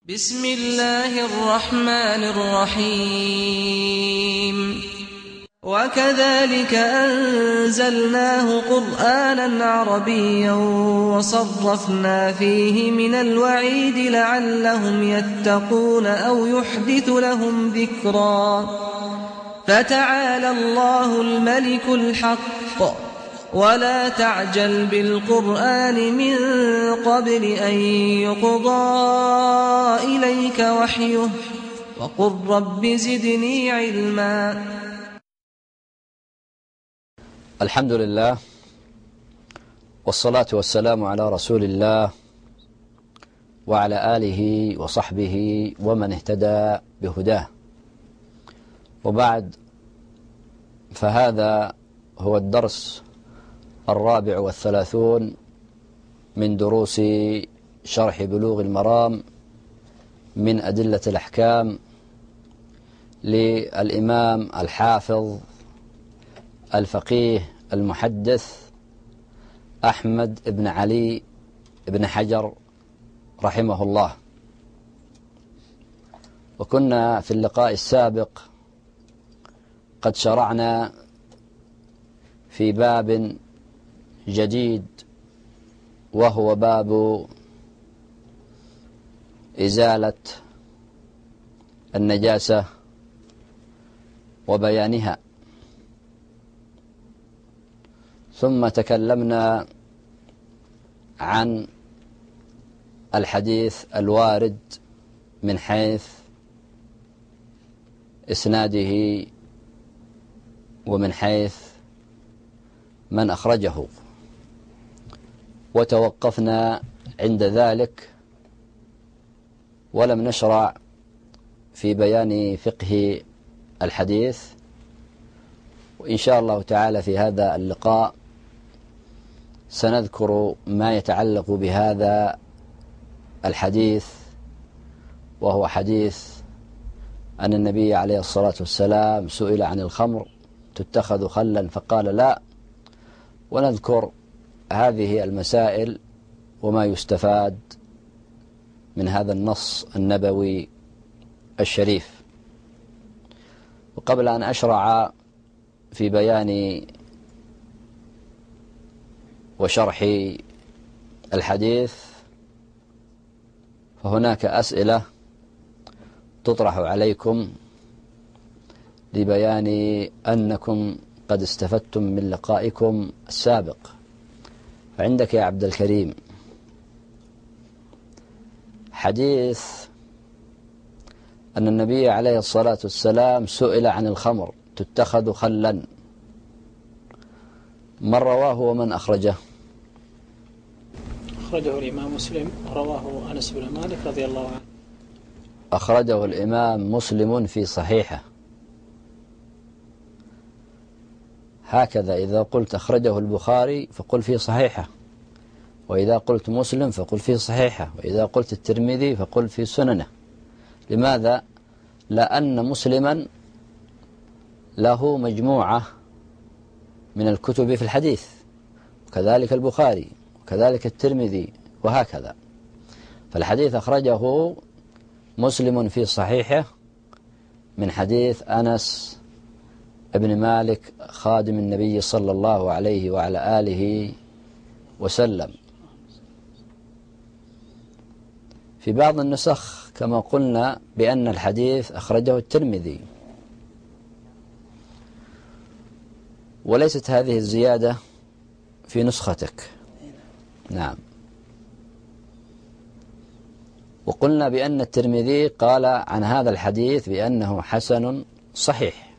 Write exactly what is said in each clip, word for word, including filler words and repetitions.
بسم الله الرحمن الرحيم وكذلك أنزلناه قرآنا عربيا وصرفنا فيه من الوعيد لعلهم يتقون أو يحدث لهم ذكرا فتعالى الله الملك الحق ولا تعجل بالقرآن من قبل أن يقضى إليك وحيه وقل رب زدني علما. الحمد لله والصلاة والسلام على رسول الله وعلى آله وصحبه ومن اهتدى بهداه، وبعد، فهذا هو الدرس الرابع والثلاثون من دروس شرح بلوغ المرام من أدلة الأحكام للإمام الحافظ الفقيه المحدث أحمد بن علي بن حجر رحمه الله. وكنا في اللقاء السابق قد شرعنا في باب جديد، وهو باب إزالة النجاسة وبيانها، ثم تكلمنا عن الحديث الوارد من حيث إسناده ومن حيث من أخرجه، وتوقفنا عند ذلك ولم نشرع في بيان فقه الحديث. وإن شاء الله تعالى في هذا اللقاء سنذكر ما يتعلق بهذا الحديث، وهو حديث أن النبي عليه الصلاة والسلام سئل عن الخمر تتخذ خلا فقال لا، ونذكر هذه المسائل وما يستفاد من هذا النص النبوي الشريف. وقبل أن أشرع في بيان وشرح الحديث، فهناك أسئلة تطرح عليكم لبيان أنكم قد استفدتم من لقائكم السابق. فعندك يا عبد الكريم حديث أن النبي عليه الصلاة والسلام سئل عن الخمر تتخذ خلا، من رواه ومن أخرجه؟ أخرجه الإمام مسلم ورواه أنس بن مالك رضي الله عنه. أخرجه الإمام مسلم في صحيحه. هكذا إذا قلت أخرجه البخاري فقل في صحيحه، وإذا قلت مسلم فقل في صحيحه، وإذا قلت الترمذي فقل في سننه. لماذا؟ لأن مسلما له مجموعة من الكتب في الحديث، وكذلك البخاري، وكذلك الترمذي، وهكذا. فالحديث أخرجه مسلم في صحيحه من حديث أنس ابن مالك خادم النبي صلى الله عليه وعلى آله وسلم. في بعض النسخ كما قلنا بأن الحديث أخرجه الترمذي، وليست هذه الزيادة في نسختك. نعم. وقلنا بأن الترمذي قال عن هذا الحديث بأنه حسن صحيح.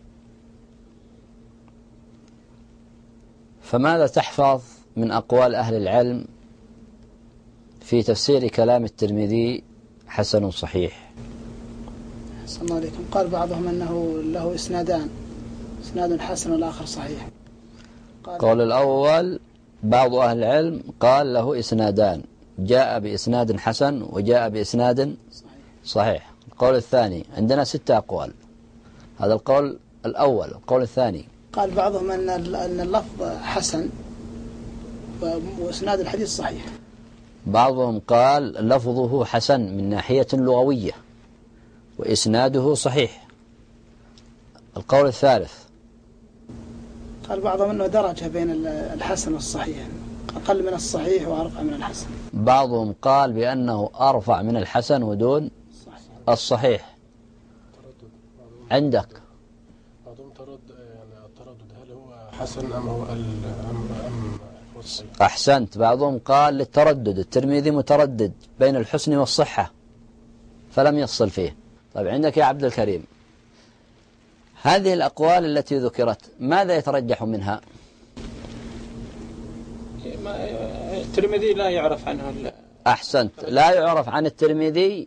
فماذا تحفظ من أقوال أهل العلم في تفسير كلام الترمذي حسن صحيح؟ صلى الله عليكم. قال بعضهم أنه له إسنادان، إسناد حسن والآخر صحيح. قول الأول بعض أهل العلم قال له إسنادان، جاء بإسناد حسن وجاء بإسناد صحيح. القول الثاني عندنا ستة أقوال. هذا القول الأول. القول الثاني قال بعضهم أن أن اللفظ حسن وإسناد الحديث صحيح. بعضهم قال لفظه حسن من ناحية لغوية وإسناده صحيح. القول الثالث قال بعضهم أنه درجة بين الحسن والصحيح، أقل من الصحيح وأرفع من الحسن. بعضهم قال بأنه أرفع من الحسن ودون الصحيح. عندك بعضهم ترد يعني التردد هل هو حسن أم هو أم أم هو الصحيح؟ أحسنت. بعضهم قال للتردد، الترمذي متردد بين الحسن والصحة فلم يفصل فيه. طيب عندك يا عبد الكريم هذه الأقوال التي ذكرت ماذا يترجح منها؟ الترمذي لا يعرف عنه. أحسنت، لا يعرف عن الترمذي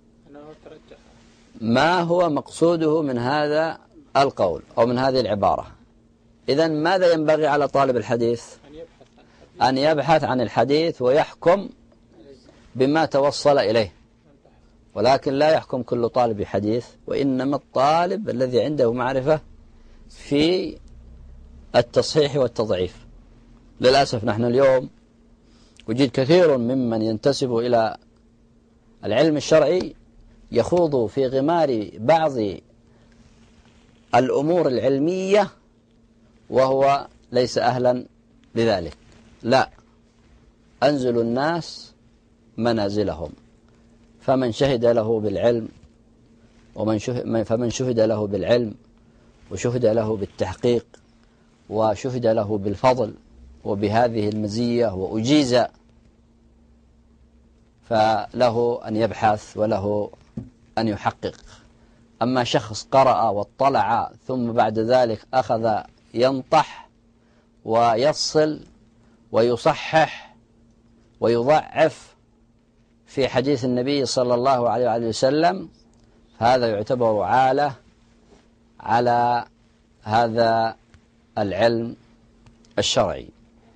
ما هو مقصوده من هذا القول أو من هذه العبارة. إذن ماذا ينبغي على طالب الحديث؟ أن يبحث عن الحديث ويحكم بما توصل إليه، ولكن لا يحكم كل طالب حديث، وإنما الطالب الذي عنده معرفة في التصحيح والتضعيف. للأسف نحن اليوم وجد كثير ممن ينتسب إلى العلم الشرعي يخوض في غمار بعض الأمور العلمية وهو ليس أهلا لذلك. لا، أنزل الناس منازلهم، فمن شهد له بالعلم ومن شهد فمن شهد له بالعلم وشهد له بالتحقيق وشهد له بالفضل وبهذه المزية وأجيز، فله أن يبحث وله أن يحقق. أما شخص قرأ واطلع ثم بعد ذلك أخذ ينطح ويفصل ويصحح ويضعف في حديث النبي صلى الله عليه وآله وسلم، هذا يعتبر عالة على هذا العلم الشرعي.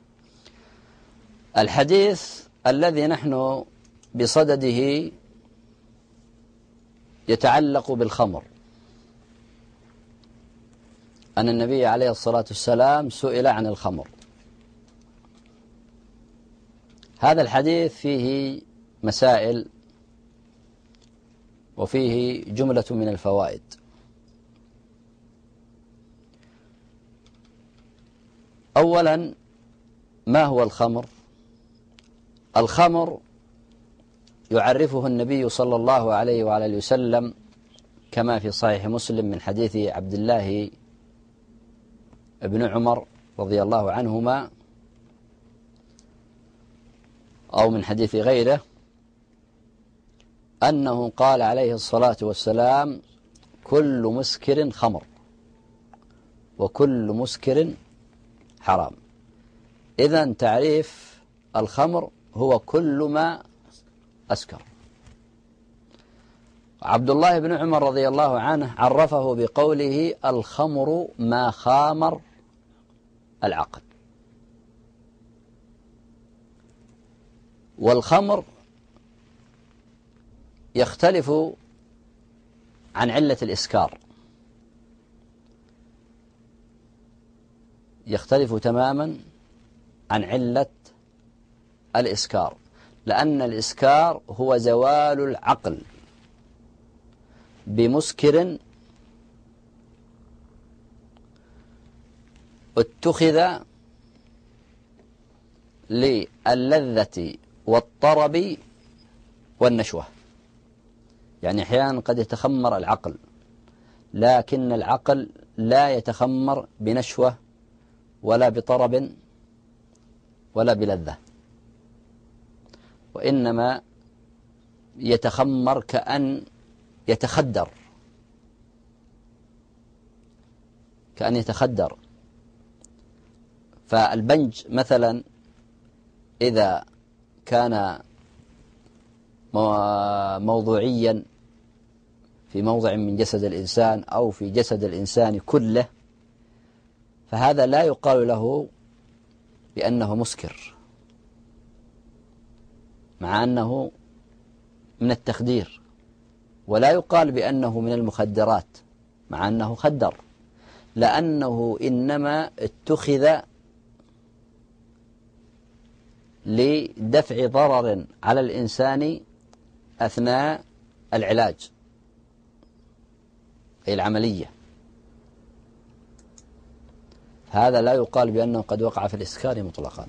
الحديث الذي نحن بصدده يتعلق بالخمر، أن النبي عليه الصلاة والسلام سئل عن الخمر. هذا الحديث فيه مسائل وفيه جملة من الفوائد. أولا، ما هو الخمر؟ الخمر يعرفه النبي صلى الله عليه وعلى وسلم كما في صحيح مسلم من حديث عبد الله بن عمر رضي الله عنهما أو من حديث غيره أنه قال عليه الصلاة والسلام: كل مسكر خمر وكل مسكر حرام. إذن تعريف الخمر هو كل ما أسكر. عبد الله بن عمر رضي الله عنه عرفه بقوله: الخمر ما خامر العقل. والخمر يختلف عن علة الإسكار، يختلف تماما عن علة الإسكار، لأن الإسكار هو زوال العقل بمسكر اتخذ للذة والطرب والنشوة. يعني أحيانا قد يتخمر العقل، لكن العقل لا يتخمر بنشوة ولا بطرب ولا بلذة، وإنما يتخمر كأن يتخدر كأن يتخدر فالبنج مثلا إذا كان موضوعيا في موضع من جسد الإنسان أو في جسد الإنسان كله، فهذا لا يقال له بأنه مسكر، مع أنه من التخدير، ولا يقال بأنه من المخدرات مع أنه خدر، لأنه إنما اتخذ لدفع ضرر على الإنسان أثناء العلاج أي العملية، هذا لا يقال بأنه قد وقع في الإسكار مطلقا،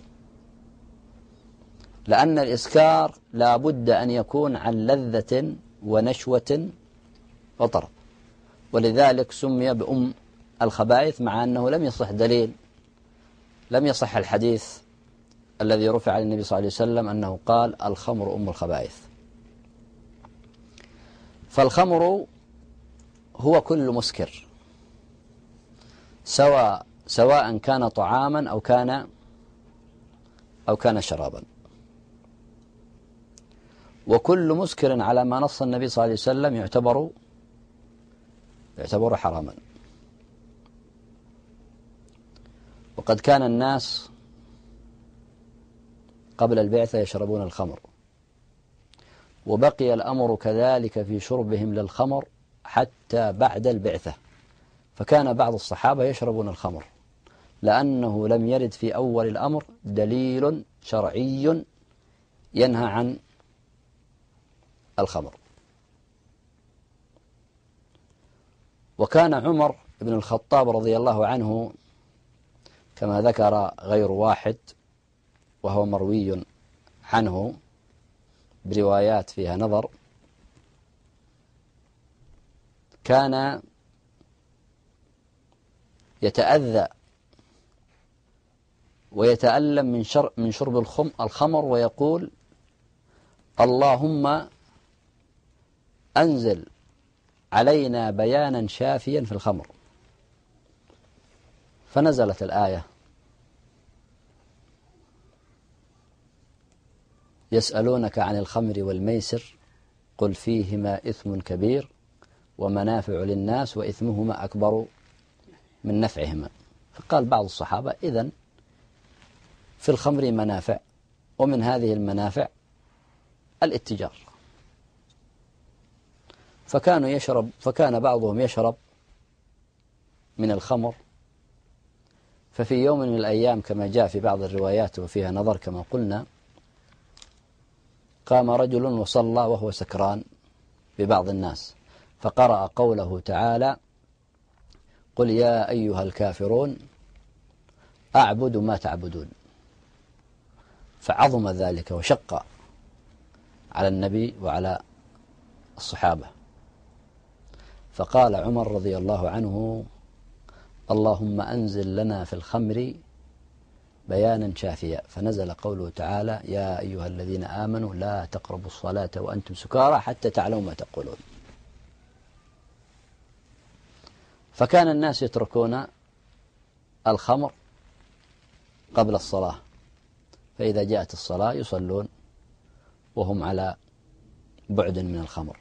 لأن الإسكار لا بد أن يكون عن لذة ونشوة وطرب، ولذلك سمي بأم الخبائث، مع أنه لم يصح دليل، لم يصح الحديث الذي رفع عن النبي صلى الله عليه وسلم أنه قال الخمر أم الخبائث. فالخمر هو كل مسكر، سواء سواء كان طعاما أو كان أو كان شرابا، وكل مسكر على ما نص النبي صلى الله عليه وسلم يعتبر يعتبر حراما. وقد كان الناس قبل البعثة يشربون الخمر، وبقي الأمر كذلك في شربهم للخمر حتى بعد البعثة، فكان بعض الصحابة يشربون الخمر لأنه لم يرد في أول الأمر دليل شرعي ينهى عن الخمر. وكان عمر بن الخطاب رضي الله عنه كما ذكر غير واحد، وهو مروي عنه بروايات فيها نظر، كان يتأذى ويتألم من شر من شرب الخمر، ويقول اللهم أنزل علينا بيانا شافيا في الخمر. فنزلت الآية يسألونك عن الخمر والميسر قل فيهما إثم كبير ومنافع للناس وإثمهما أكبر من نفعهما. فقال بعض الصحابة إذن في الخمر منافع، ومن هذه المنافع الاتجار. فكانوا يشرب فكان بعضهم يشرب من الخمر. ففي يوم من الأيام كما جاء في بعض الروايات وفيها نظر كما قلنا، قام رجل وصلى وهو سكران ببعض الناس، فقرأ قوله تعالى قل يا أيها الكافرون أعبد ما تعبدون، فعظم ذلك وشق على النبي وعلى الصحابة. فقال عمر رضي الله عنه اللهم أنزل لنا في الخمر بيانا شافيا، فنزل قوله تعالى يا أيها الذين آمنوا لا تقربوا الصلاة وأنتم سكارى حتى تعلموا ما تقولون. فكان الناس يتركون الخمر قبل الصلاة، فإذا جاءت الصلاة يصلون وهم على بعد من الخمر.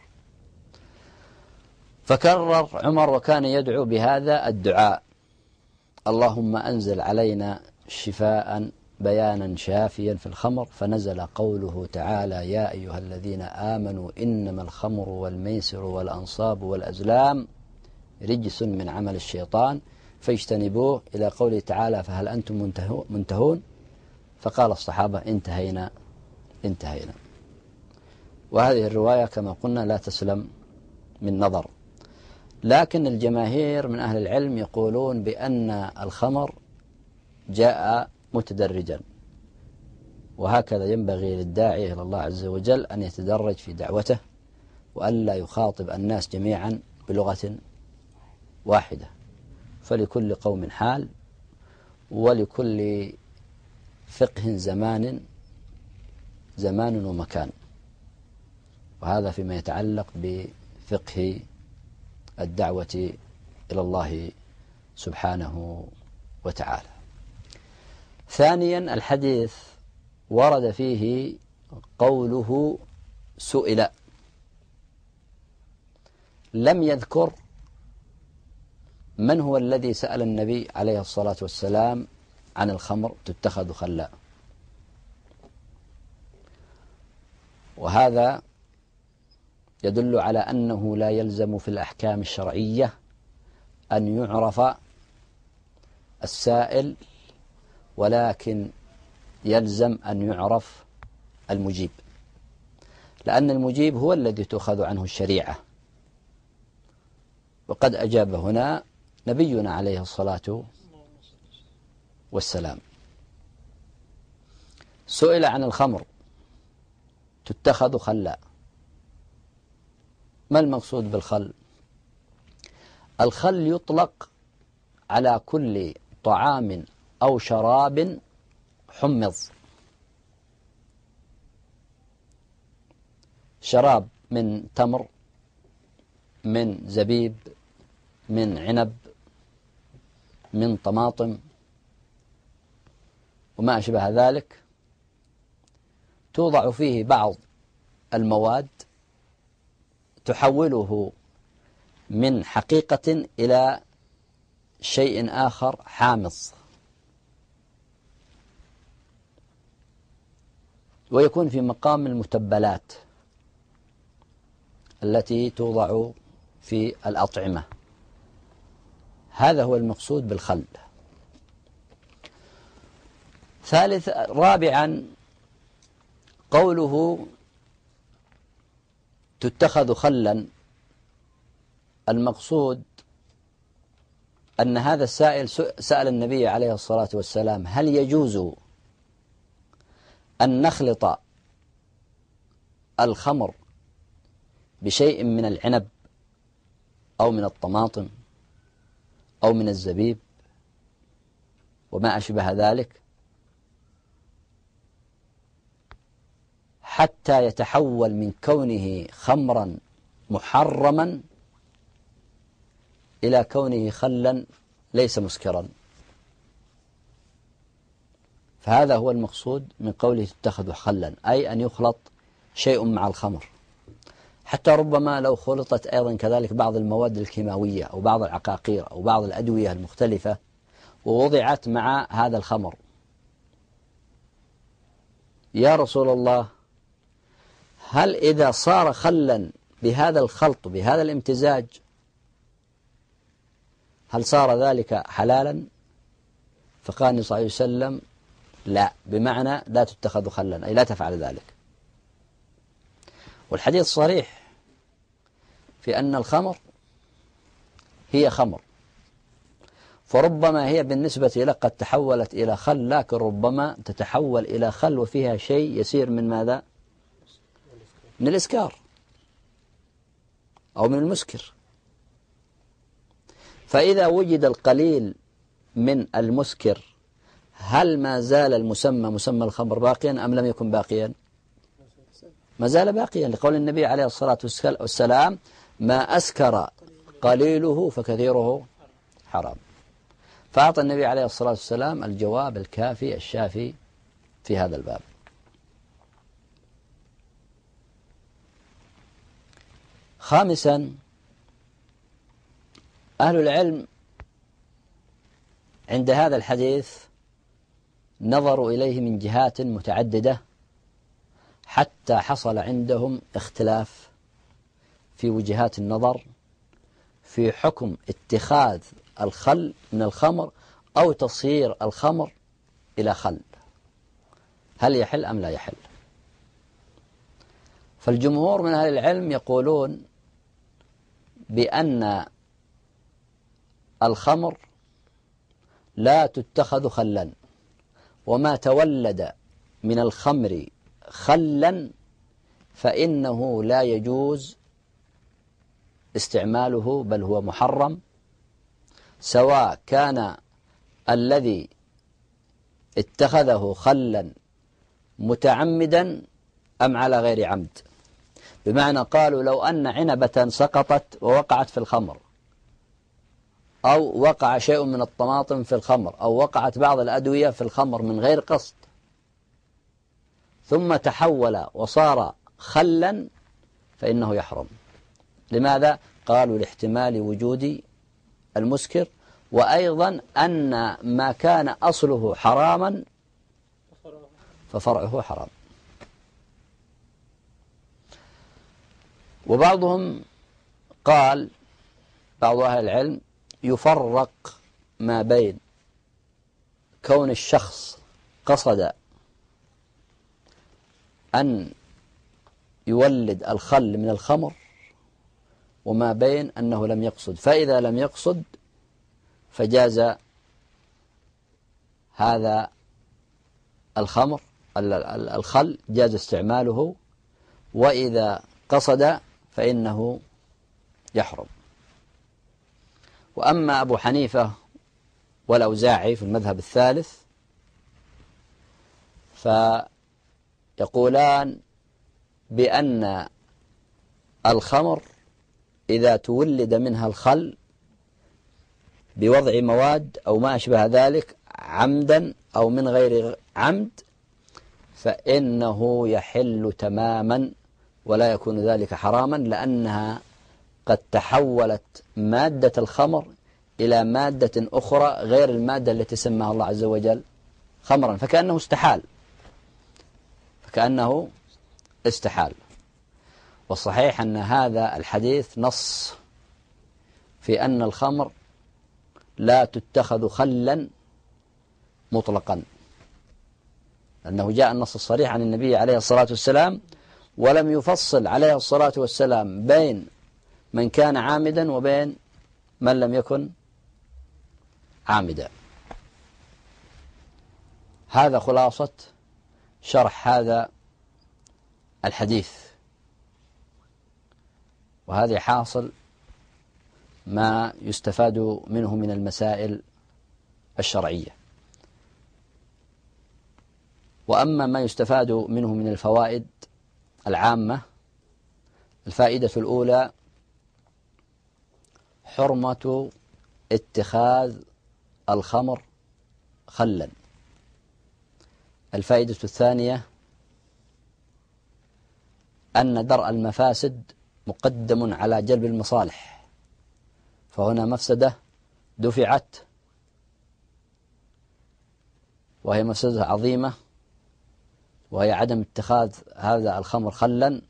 فكرر عمر وكان يدعو بهذا الدعاء اللهم أنزل علينا شفاء بيانا شافيا في الخمر، فنزل قوله تعالى يا أيها الذين آمنوا إنما الخمر والميسر والأنصاب والأزلام رجس من عمل الشيطان فاجتنبوه، إلى قوله تعالى فهل أنتم منتهون؟ فقال الصحابة انتهينا انتهينا. وهذه الرواية كما قلنا لا تسلم من نظر، لكن الجماهير من أهل العلم يقولون بأن الخمر جاء متدرجا، وهكذا ينبغي للداعي إلى الله عز وجل أن يتدرج في دعوته، وأن لا يخاطب الناس جميعا بلغة واحدة، فلكل قوم حال ولكل فقه زمان زمان ومكان، وهذا فيما يتعلق بفقه الدعوة إلى الله سبحانه وتعالى. ثانيا الحديث ورد فيه قوله سئل، لم يذكر من هو الذي سأل النبي عليه الصلاة والسلام عن الخمر تتخذ خلا، وهذا يدل على أنه لا يلزم في الأحكام الشرعية أن يعرف السائل، ولكن يلزم أن يعرف المجيب، لأن المجيب هو الذي تؤخذ عنه الشريعة. وقد أجاب هنا نبينا عليه الصلاة والسلام. سئل عن الخمر تتخذ خلا، ما المقصود بالخل؟ الخل يطلق على كل طعام أو شراب حمض، شراب من تمر، من زبيب، من عنب، من طماطم وما أشبه ذلك، توضع فيه بعض المواد تحوله من حقيقة إلى شيء آخر حامض، ويكون في مقام المتبلات التي توضع في الأطعمة. هذا هو المقصود بالخل. ثالث رابعا قوله تتخذ خلا، المقصود أن هذا السائل سأل النبي عليه الصلاة والسلام هل يجوز أن نخلط الخمر بشيء من العنب أو من الطماطم أو من الزبيب وما أشبه ذلك حتى يتحول من كونه خمرا محرما إلى كونه خلا ليس مسكرا. فهذا هو المقصود من قوله تتخذ خلا، أي أن يخلط شيء مع الخمر، حتى ربما لو خلطت أيضا كذلك بعض المواد الكيماوية أو بعض العقاقير أو بعض الأدوية المختلفة ووضعت مع هذا الخمر. يا رسول الله، هل إذا صار خلا بهذا الخلط بهذا الامتزاج هل صار ذلك حلالا؟ فقال صلى الله عليه وسلم لا، بمعنى لا تتخذ خلا، أي لا تفعل ذلك. والحديث صريح في أن الخمر هي خمر، فربما هي بالنسبة لك قد تحولت إلى خل، لكن ربما تتحول إلى خل وفيها شيء يسير من ماذا؟ من الإسكار أو من المسكر. فإذا وجد القليل من المسكر هل ما زال المسمى مسمى الخمر باقيا أم لم يكن باقيا؟ ما زال باقيا، لقول النبي عليه الصلاة والسلام ما أسكر قليله فكثيره حرام. فأعطى النبي عليه الصلاة والسلام الجواب الكافي الشافي في هذا الباب. خامسا، أهل العلم عند هذا الحديث نظروا إليه من جهات متعددة حتى حصل عندهم اختلاف في وجهات النظر في حكم اتخاذ الخل من الخمر أو تصير الخمر إلى خل، هل يحل أم لا يحل؟ فالجمهور من أهل العلم يقولون بأن الخمر لا تتخذ خلا، وما تولد من الخمر خلا فإنه لا يجوز استعماله، بل هو محرم، سواء كان الذي اتخذه خلا متعمدا أم على غير عمد. بمعنى قالوا لو أن عنبة سقطت ووقعت في الخمر، أو وقع شيء من الطماطم في الخمر، أو وقعت بعض الأدوية في الخمر من غير قصد ثم تحول وصار خلا فإنه يحرم. لماذا؟ قالوا لاحتمال وجود المسكر، وأيضا أن ما كان أصله حراما ففرعه حرام. وبعضهم قال، بعض أهل العلم، يفرق ما بين كون الشخص قصد أن يولد الخل من الخمر، وما بين أنه لم يقصد. فإذا لم يقصد فجاز هذا الخمر الخل جاز استعماله، وإذا قصد فإنه يحرم. وأما أبو حنيفة والأوزاعي في المذهب الثالث فيقولان بأن الخمر إذا تولد منها الخل بوضع مواد أو ما أشبه ذلك عمدا أو من غير عمد فإنه يحل تماما ولا يكون ذلك حراما، لأنها قد تحولت مادة الخمر إلى مادة أخرى غير المادة التي سماها الله عز وجل خمرا، فكأنه استحال فكأنه استحال. والصحيح أن هذا الحديث نص في أن الخمر لا تتخذ خلا مطلقا، لأنه جاء النص الصريح عن النبي عليه الصلاة والسلام، ولم يفصل عليه الصلاة والسلام بين من كان عامدا وبين من لم يكن عامدا. هذا خلاصة شرح هذا الحديث، وهذا حاصل ما يستفاد منه من المسائل الشرعية. وأما ما يستفاد منه من الفوائد العامة، الفائدة الأولى حرمة اتخاذ الخمر خلا. الفائدة الثانية أن درء المفاسد مقدم على جلب المصالح، فهنا مفسدة دفعت وهي مفسدة عظيمة، وهي عدم اتخاذ هذا الخمر خلا،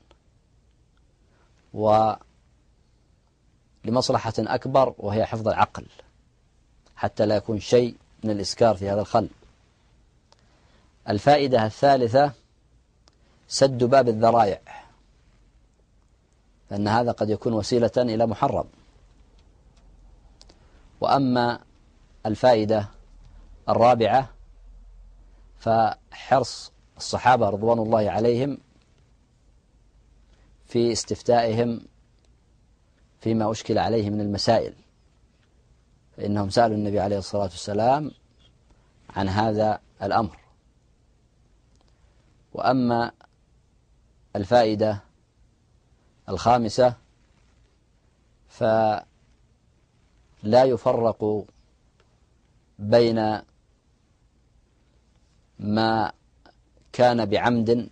ولمصلحة أكبر وهي حفظ العقل حتى لا يكون شيء من الإسكار في هذا الخل. الفائدة الثالثة سد باب الذرائع، فإن هذا قد يكون وسيلة إلى محرم. وأما الفائدة الرابعة فحرص الصحابة رضوان الله عليهم في استفتائهم فيما أشكل عليه من المسائل، فإنهم سألوا النبي عليه الصلاة والسلام عن هذا الأمر. وأما الفائدة الخامسة فلا يفرق بين ما كان بعمد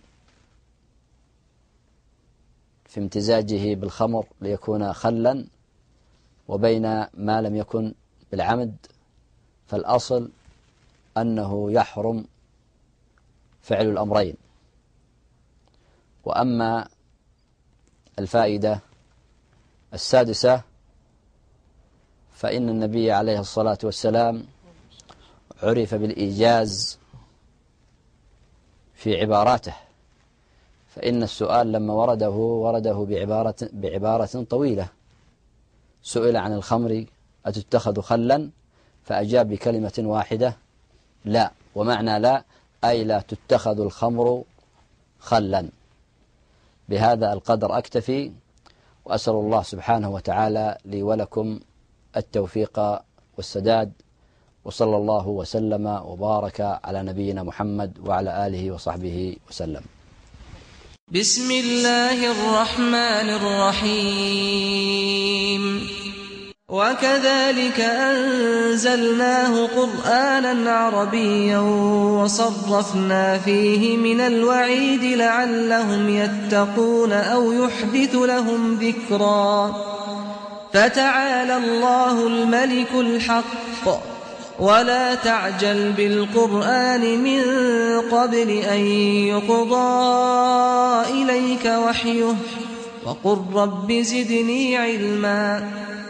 في امتزاجه بالخمر ليكون خلا وبين ما لم يكن بالعمد، فالأصل أنه يحرم فعل الأمرين. وأما الفائدة السادسة فإن النبي عليه الصلاة والسلام عرف بالإيجاز في عباراته، فإن السؤال لما ورده ورده بعبارة, بعبارة طويلة. سئل عن الخمر أتتخذ خلا؟ فأجاب بكلمة واحدة لا، ومعنى لا أي لا تتخذ الخمر خلا. بهذا القدر أكتفي، وأسأل الله سبحانه وتعالى لي ولكم التوفيق والسداد، وصلى الله وسلم وبارك على نبينا محمد وعلى آله وصحبه وسلم. بسم الله الرحمن الرحيم. وكذلك أنزلناه قرآنا عربيا وصرفنا فيه من الوعيد لعلهم يتقون أو يحدث لهم ذكرا. فتعالى الله الملك الحق، ولا تعجل بالقرآن من قبل أن يقضى إليك وحيه، وقل رب زدني علما.